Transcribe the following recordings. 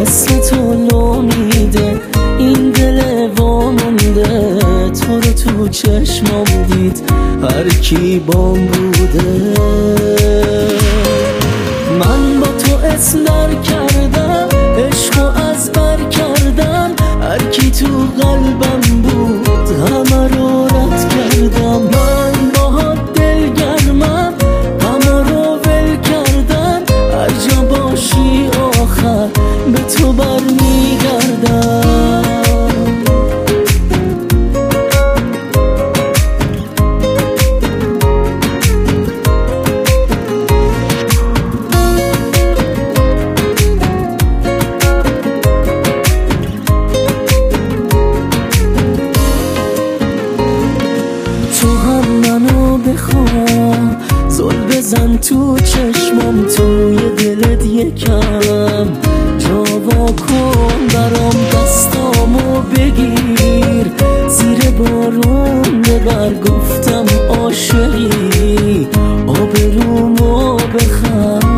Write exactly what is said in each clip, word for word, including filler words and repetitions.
واسه تو لو میده، این دل وامونده تو رو تو چشمام دید هر کی بام بوده. من با تو اسلر کردم، عشقو از بر کردم، هر کی تو قلبم بود همه رو رد کردم. من باهات دلگرمم، همه رو ول کردم، هر جا باشی آخر به تو برمیگردم. بخوام زل بزن تو چشمم، توی دلت یکم جا واکن برام، دستامو بگیر زیر بارون ببر، گفتم عاشقی آبرومو بخر.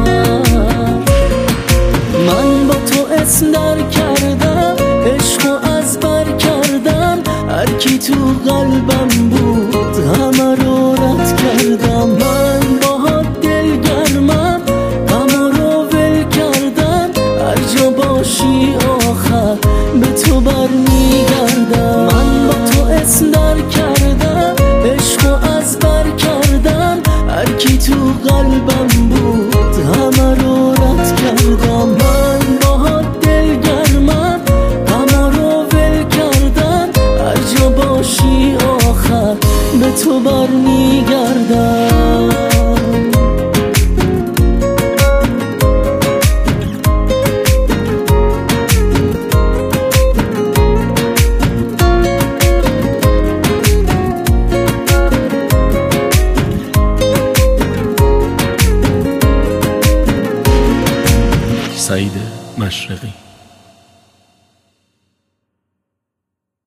من با تو اسلر کردم، عشقو از بر کردم، هر کی تو قلبم بود همه رو رد کردم. من باهات دلگرمم، همه رو ول کردم، هر جا باشی آخر به تو برمیگردم. من با تو اسلر کردم، عشقو از بر کردم، هر کی تو قلبم بود همه رو رد کردم. من باهات دلگرمم، همه رو ول کردم، هر جا باشی آخر به تو برمیگردم. سعید مشرقی.